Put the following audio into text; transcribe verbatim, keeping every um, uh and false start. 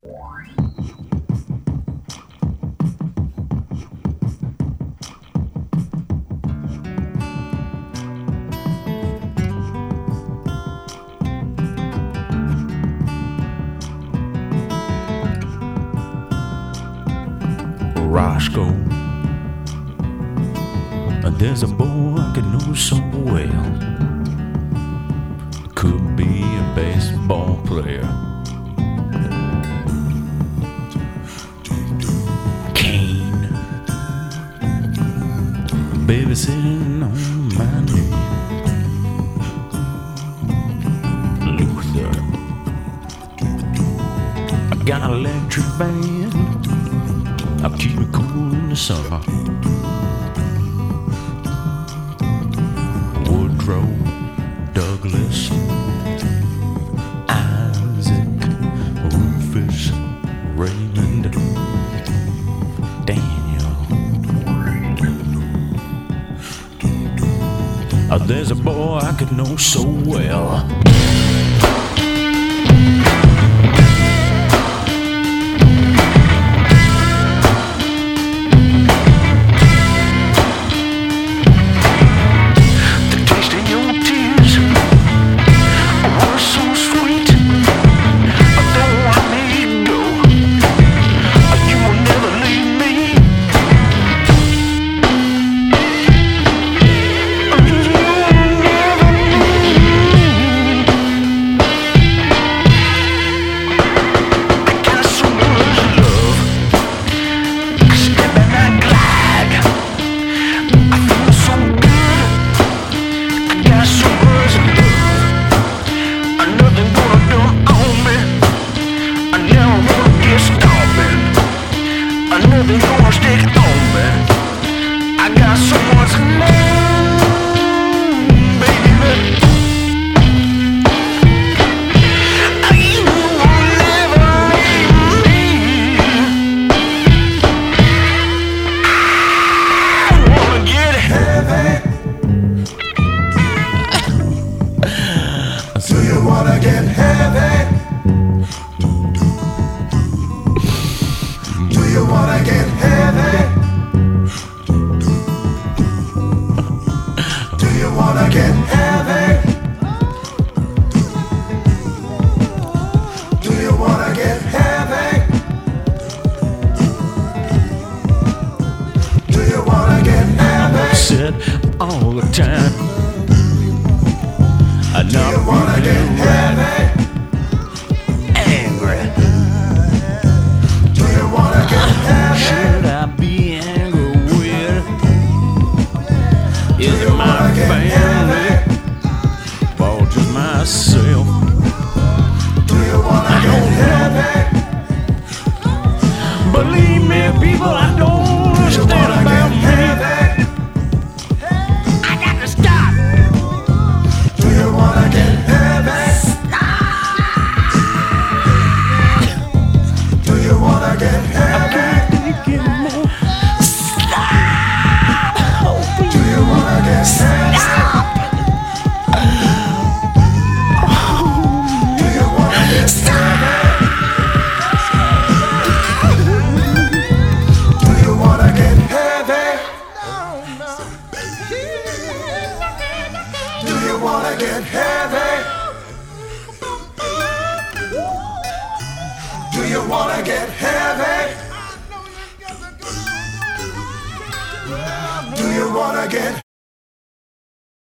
Roscoe, there's a boy I could know so well. Could be a baseball player. Kane, baby sitting on my knee. Luther, I got an electric band. I'll keep it cool in the summer. Woodrow, Douglas, Isaac, Rufus, Raymond, Daniel. Oh, there's a boy I could know so well. Nothing gonna stick on me. I got so much love, baby. You will never leave me. I wanna get heavy. Do you wanna get heavy? Do you wanna get heavy? Do you wanna get heavy? Do you wanna get heavy? Do you wanna get heavy? Said all the time. I Do you wanna get heavy? Angry. Do you wanna get heavy? Should I be angry with? Is it my family or just myself? Do you wanna get heavy? Believe me, people, I don't understand about me. I got to stop. Do you wanna get heavy? Do you wanna get heavy? Do you wanna get heavy? Do you wanna get heavy? Do you wanna get heavy? Do you wanna get heavy? Do you wanna get heavy? Do you wanna get